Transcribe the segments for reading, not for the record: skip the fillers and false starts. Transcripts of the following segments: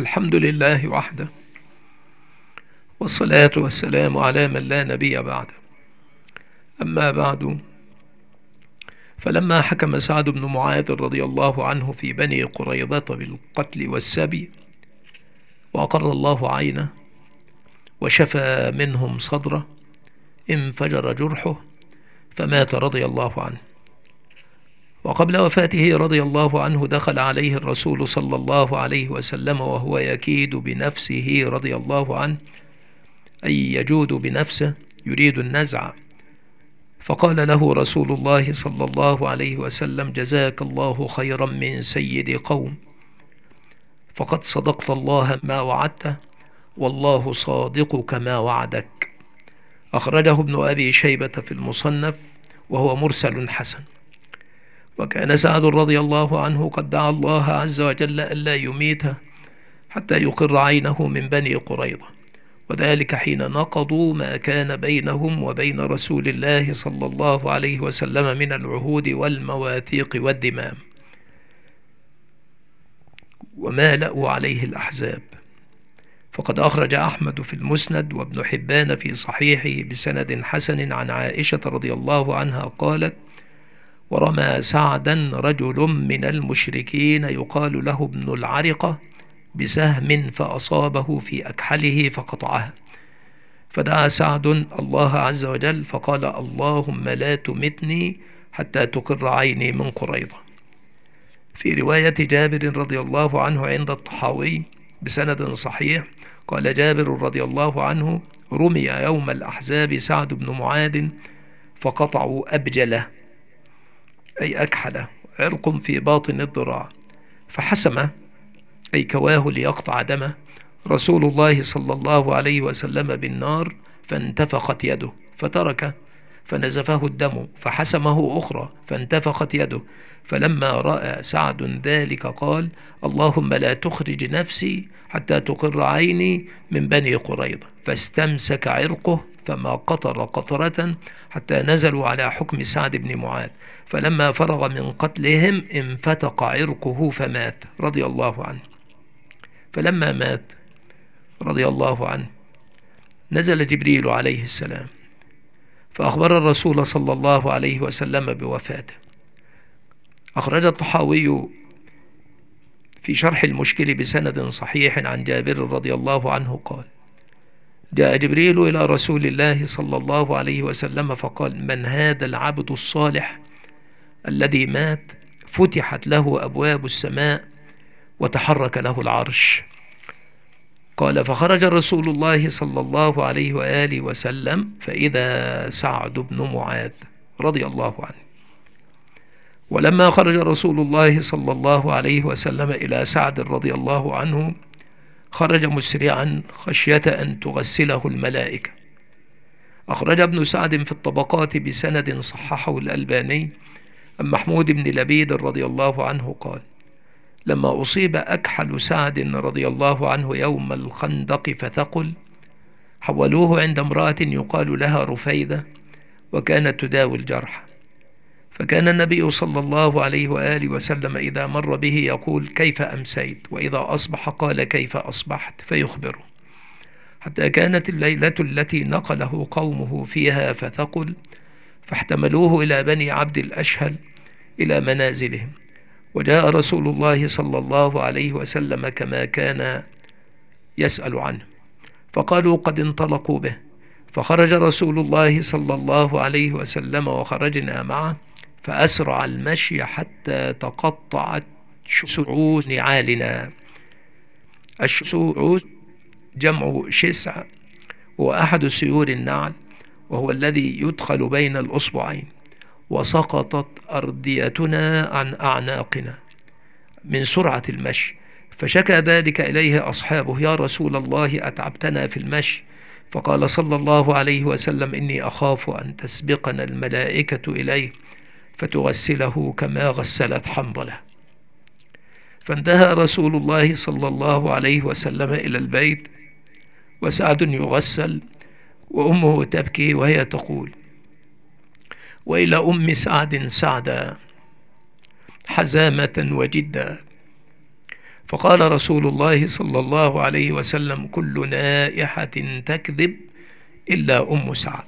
الحمد لله وحده، والصلاة والسلام على من لا نبي بعده. أما بعد، فلما حكم سعد بن معاذ رضي الله عنه في بني قريظة بالقتل والسبي، وأقر الله عينه وشفى منهم صدره، انفجر جرحه فمات رضي الله عنه. وقبل وفاته رضي الله عنه دخل عليه الرسول صلى الله عليه وسلم وهو يكيد بنفسه رضي الله عنه، أي يجود بنفسه يريد النزع، فقال له رسول الله صلى الله عليه وسلم: جزاك الله خيرا من سيد قوم، فقد صدقت الله ما وعدته، والله صادقك ما وعدك. أخرجه ابن أبي شيبة في المصنف وهو مرسل حسن. وكان سعد رضي الله عنه قد دعا الله عز وجل ألا يميته حتى يقر عينه من بني قريظة، وذلك حين نقضوا ما كان بينهم وبين رسول الله صلى الله عليه وسلم من العهود والمواثيق والذمام، ومالأوا عليه الأحزاب. فقد أخرج أحمد في المسند وابن حبان في صحيحه بسند حسن عن عائشة رضي الله عنها قالت: ورمى سعدا رجل من المشركين يقال له ابن العرقة بسهم فأصابه في أكحله فقطعها، فدعا سعد الله عز وجل فقال: اللهم لا تمتني حتى تقر عيني من قريظة. في رواية جابر رضي الله عنه عند الطحاوي بسند صحيح قال جابر رضي الله عنه: رمي يوم الأحزاب سعد بن معاذ فقطعوا أبجله، أي أكحله، عرق في باطن الذراع، فحسمه، أي كواه ليقطع دمه، رسول الله صلى الله عليه وسلم بالنار فانتفخت يده فتركه، فنزفه الدم فحسمه أخرى فانتفخت يده، فلما رأى سعد ذلك قال: اللهم لا تخرج نفسي حتى تقر عيني من بني قريظة، فاستمسك عرقه فما قطر قطرة حتى نزلوا على حكم سعد بن معاذ، فلما فرغ من قتلهم انفتق عرقه فمات رضي الله عنه. فلما مات رضي الله عنه نزل جبريل عليه السلام فأخبر الرسول صلى الله عليه وسلم بوفاته. أخرج الطحاوي في شرح المشكل بسند صحيح عن جابر رضي الله عنه قال: جاء جبريل إلى رسول الله صلى الله عليه وسلم فقال: من هذا العبد الصالح الذي مات؟ فتحت له أبواب السماء وتحرك له العرش. قال: فخرج رسول الله صلى الله عليه وآله وسلم فإذا سعد بن معاذ رضي الله عنه. ولما خرج رسول الله صلى الله عليه وسلم إلى سعد رضي الله عنه خرج مسرعا خشية أن تغسله الملائكة. أخرج ابن سعد في الطبقات بسند صححه الألباني عن محمود بن لبيد رضي الله عنه قال: لما أصيب أكحل سعد رضي الله عنه يوم الخندق فثقل، حولوه عند امرأة يقال لها رفيدة، وكانت تداوي الجرح، فكان النبي صلى الله عليه وآله وسلم إذا مر به يقول: كيف أمسيت؟ وإذا أصبح قال: كيف أصبحت؟ فيخبره، حتى كانت الليلة التي نقله قومه فيها فثقل، فاحتملوه إلى بني عبد الأشهل إلى منازلهم، وجاء رسول الله صلى الله عليه وسلم كما كان يسأل عنه، فقالوا: قد انطلقوا به، فخرج رسول الله صلى الله عليه وسلم وخرجنا معه، فأسرع المشي حتى تقطعت شعوذ نعالنا. الشعوذ جمع شسع، وأحد سيور النعل، وهو الذي يدخل بين الأصبعين. وسقطت أرديتنا عن أعناقنا من سرعة المشي، فشكى ذلك إليه أصحابه: يا رسول الله أتعبتنا في المشي. فقال صلى الله عليه وسلم: إني أخاف أن تسبقنا الملائكة إليه فتغسله كما غسلت حنظلة. فانتهى رسول الله صلى الله عليه وسلم إلى البيت وسعد يغسل، وأمه تبكي وهي تقول: وإلى أم سعد سعدا حزامة وجدا، فقال رسول الله صلى الله عليه وسلم: كل نائحة تكذب إلا أم سعد.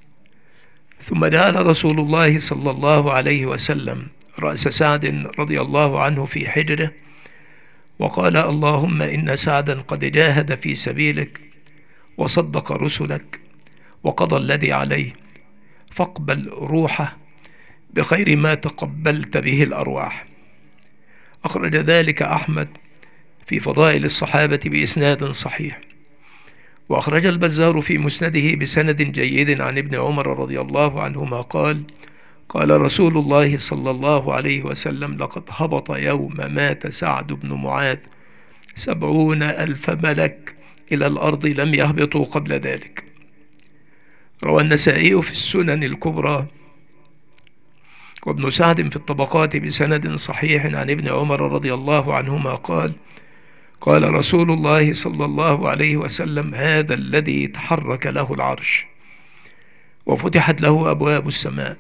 ثم جعل رسول الله صلى الله عليه وسلم رأس سعد رضي الله عنه في حجره، وقال: اللهم إن سعدا قد جاهد في سبيلك وصدق رسلك وقضى الذي عليه، فاقبل روحه بخير ما تقبلت به الأرواح. أخرج ذلك أحمد في فضائل الصحابة بإسناد صحيح. وأخرج البزار في مسنده بسند جيد عن ابن عمر رضي الله عنهما قال: قال رسول الله صلى الله عليه وسلم: لقد هبط يوم مات سعد بن معاذ 70,000 ملك إلى الأرض لم يهبطوا قبل ذلك. روى النسائي في السنن الكبرى وابن سعد في الطبقات بسند صحيح عن ابن عمر رضي الله عنهما قال: قال رسول الله صلى الله عليه وسلم: هذا الذي تحرك له العرش وفتحت له أبواب السماء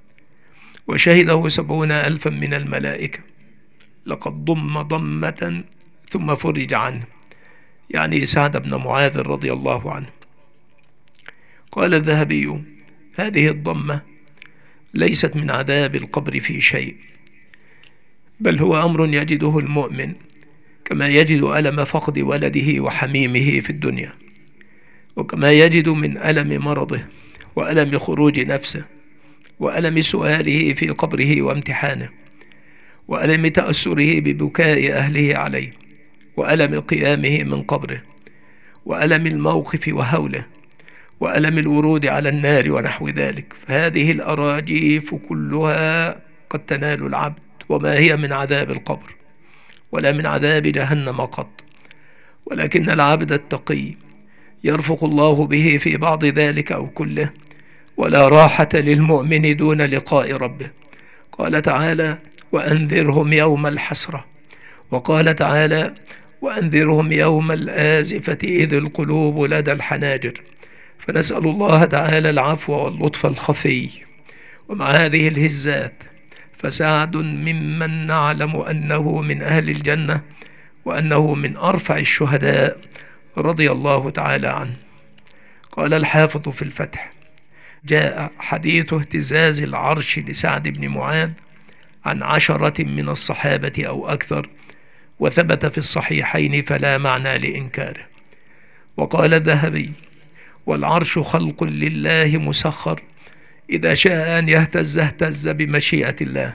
وشهده 70,000 من الملائكة، لقد ضم ضمة ثم فرج عنه، يعني سعد بن معاذ رضي الله عنه. قال الذهبي: هذه الضمة ليست من عذاب القبر في شيء، بل هو أمر يجده المؤمن كما يجد ألم فقد ولده وحميمه في الدنيا، وكما يجد من ألم مرضه وألم خروج نفسه وألم سؤاله في قبره وامتحانه وألم تأسره ببكاء أهله عليه وألم قيامه من قبره وألم الموقف وهوله وألم الورود على النار ونحو ذلك. فهذه الأراجيف كلها قد تنال العبد، وما هي من عذاب القبر ولا من عذاب جهنم قط، ولكن العبد التقي يرفق الله به في بعض ذلك أو كله، ولا راحة للمؤمن دون لقاء ربه. قال تعالى: وأنذرهم يوم الحسرة. وقال تعالى: وأنذرهم يوم الآزفة إذ القلوب لدى الحناجر. فنسأل الله تعالى العفو واللطف الخفي. ومع هذه الهزات فسعد ممن نعلم أنه من أهل الجنة وأنه من أرفع الشهداء رضي الله تعالى عنه. قال الحافظ في الفتح: جاء حديث اهتزاز العرش لسعد بن معاذ عن 10 من الصحابة أو أكثر، وثبت في الصحيحين فلا معنى لإنكاره. وقال الذهبي: والعرش خلق لله مسخر، إذا شاء أن يهتز اهتز بمشيئة الله.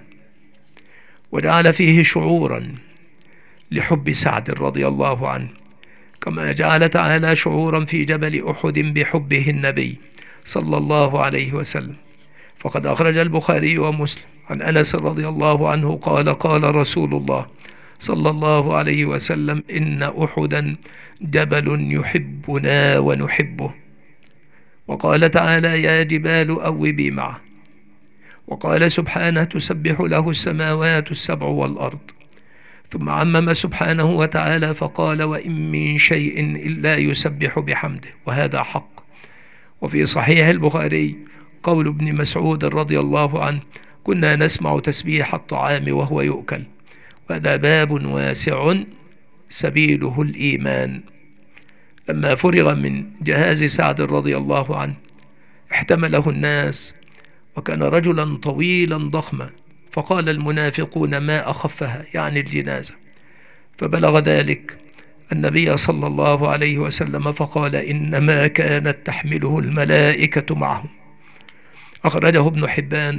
وجعل فيه شعورا لحب سعد رضي الله عنه، كما جعل تعالى شعورا في جبل أحد بحبه النبي صلى الله عليه وسلم. فقد أخرج البخاري ومسلم عن أنس رضي الله عنه قال: قال رسول الله صلى الله عليه وسلم: إن أحدا جبل يحبنا ونحبه. وقال تعالى: يا جبال أوبي معه. وقال سبحانه: تسبح له السماوات السبع والأرض. ثم عمم سبحانه وتعالى فقال: وإن من شيء إلا يسبح بحمده، وهذا حق. وفي صحيح البخاري قول ابن مسعود رضي الله عنه: كنا نسمع تسبيح الطعام وهو يؤكل، وهذا باب واسع سبيله الإيمان. لما فرغ من جهاز سعد رضي الله عنه احتمله الناس، وكان رجلا طويلا ضخما، فقال المنافقون: ما أخفها، يعني الجنازة. فبلغ ذلك النبي صلى الله عليه وسلم فقال: إنما كانت تحمله الملائكة معهم. أخرجه ابن حبان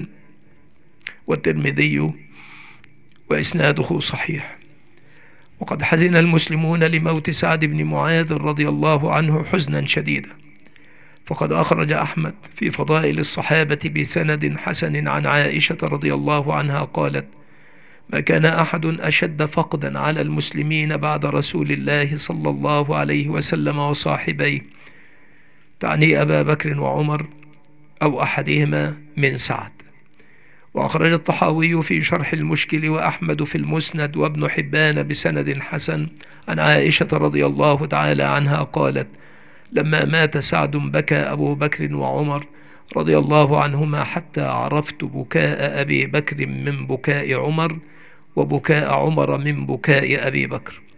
والترمذي وإسناده صحيح. وقد حزن المسلمون لموت سعد بن معاذ رضي الله عنه حزنا شديدا. فقد أخرج أحمد في فضائل الصحابة بسند حسن عن عائشة رضي الله عنها قالت: ما كان أحد أشد فقدا على المسلمين بعد رسول الله صلى الله عليه وسلم وصاحبيه، تعني أبا بكر وعمر أو أحدهما، من سعد. وأخرج الطحاوي في شرح المشكل وأحمد في المسند وابن حبان بسند حسن عن عائشة رضي الله تعالى عنها قالت: لما مات سعد بكى أبو بكر وعمر رضي الله عنهما حتى عرفت بكاء أبي بكر من بكاء عمر وبكاء عمر من بكاء أبي بكر.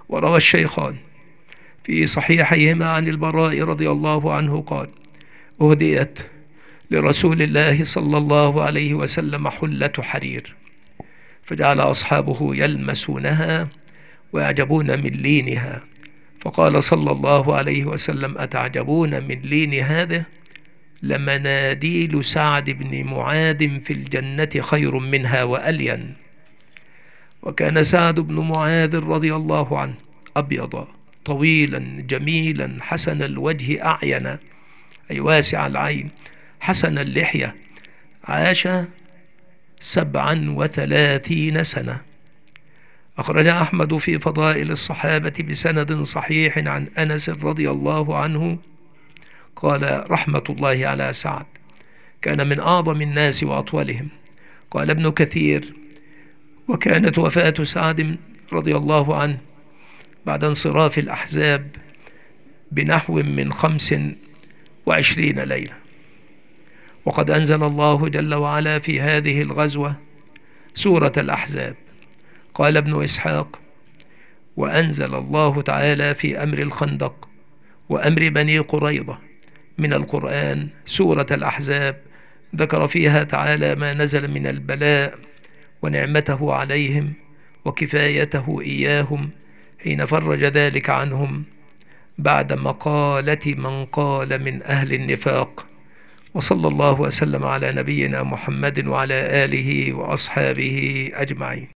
وروى الشيخان في صحيحيهما عن البراء رضي الله عنه قال: أهديت لرسول الله صلى الله عليه وسلم حلة حرير، فجعل أصحابه يلمسونها ويعجبون من لينها، فقال صلى الله عليه وسلم: أتعجبون من لين هذا؟ لمناديل سعد بن معاذ في الجنة خير منها وألين. وكان سعد بن معاذ رضي الله عنه أبيض طويلا جميلا حسن الوجه أعين، أي واسع العين، حسن اللحية، عاش 37 سنة. أخرج أحمد في فضائل الصحابة بسند صحيح عن أنس رضي الله عنه قال: رحمة الله على سعد، كان من أعظم الناس وأطولهم. قال ابن كثير: وكانت وفاة سعد رضي الله عنه بعد انصراف الأحزاب بنحو من 25 ليلة. وقد أنزل الله جل وعلا في هذه الغزوة سورة الأحزاب. قال ابن إسحاق: وأنزل الله تعالى في أمر الخندق وأمر بني قريظة من القرآن سورة الأحزاب، ذكر فيها تعالى ما نزل من البلاء ونعمته عليهم وكفايته إياهم حين فرج ذلك عنهم بعد مقالة من قال من أهل النفاق. وصلى الله وسلم على نبينا محمد وعلى آله وأصحابه أجمعين.